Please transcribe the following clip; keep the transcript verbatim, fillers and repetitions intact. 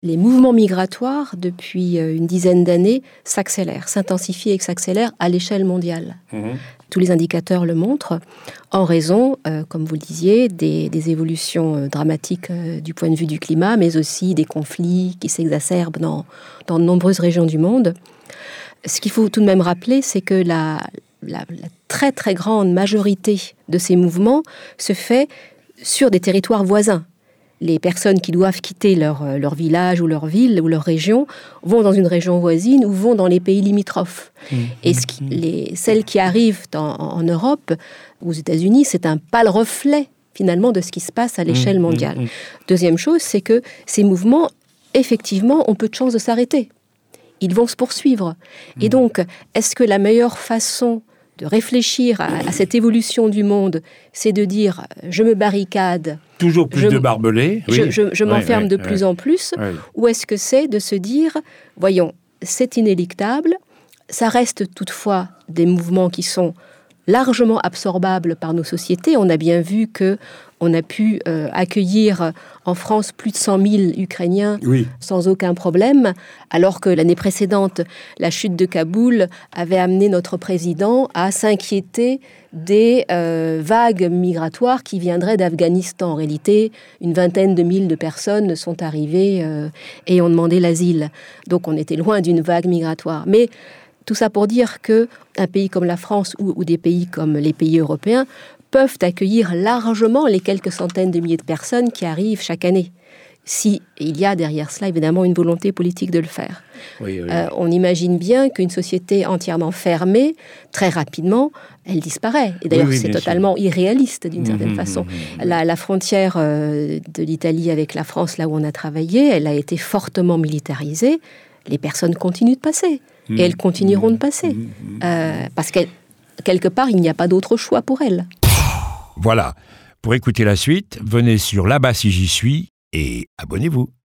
Les mouvements migratoires, depuis une dizaine d'années, s'accélèrent, s'intensifient et s'accélèrent à l'échelle mondiale. Mmh. Tous les indicateurs le montrent, en raison, euh, comme vous le disiez, des, des évolutions dramatiques euh, du point de vue du climat, mais aussi des conflits qui s'exacerbent dans, dans de nombreuses régions du monde. Ce qu'il faut tout de même rappeler, c'est que la, la, la très très grande majorité de ces mouvements se fait sur des territoires voisins. Les personnes qui doivent quitter leur, leur village ou leur ville ou leur région vont dans une région voisine ou vont dans les pays limitrophes. Mmh, Et ce qui, les, celles qui arrivent en, en Europe, aux États-Unis, c'est un pâle reflet finalement de ce qui se passe à l'échelle mondiale. Mmh, mmh. Deuxième chose, c'est que ces mouvements, effectivement, ont peu de chances de s'arrêter. Ils vont se poursuivre. Mmh. Et donc, est-ce que la meilleure façon de réfléchir à, à cette évolution du monde, c'est de dire « je me barricade », toujours plus je, de barbelés. Je, oui. je, je m'enferme ouais, de ouais, plus ouais. en plus. Ouais. Ou est-ce que c'est de se dire, voyons, c'est inéluctable, ça reste toutefois des mouvements qui sont largement absorbables par nos sociétés. On a bien vu que on a pu euh, accueillir en France plus de cent mille Ukrainiens oui. sans aucun problème, alors que l'année précédente, la chute de Kaboul avait amené notre président à s'inquiéter des euh, vagues migratoires qui viendraient d'Afghanistan. En réalité, une vingtaine de mille de personnes sont arrivées euh, et ont demandé l'asile. Donc on était loin d'une vague migratoire. Mais tout ça pour dire qu'un pays comme la France ou, ou des pays comme les pays européens peuvent accueillir largement les quelques centaines de milliers de personnes qui arrivent chaque année. Si il y a derrière cela, évidemment, une volonté politique de le faire. Oui, oui, oui. Euh, on imagine bien qu'une société entièrement fermée, très rapidement, elle disparaît. Et d'ailleurs, oui, oui, c'est totalement sûr. irréaliste, d'une mmh, certaine mmh, façon. Mmh, la, la frontière euh, de l'Italie avec la France, là où on a travaillé, elle a été fortement militarisée. Les personnes continuent de passer. Mmh, et elles continueront mmh, de passer. Mmh, euh, parce que, quelque part, il n'y a pas d'autre choix pour elles. Voilà. Pour écouter la suite, venez sur Là-bas si j'y suis et abonnez-vous.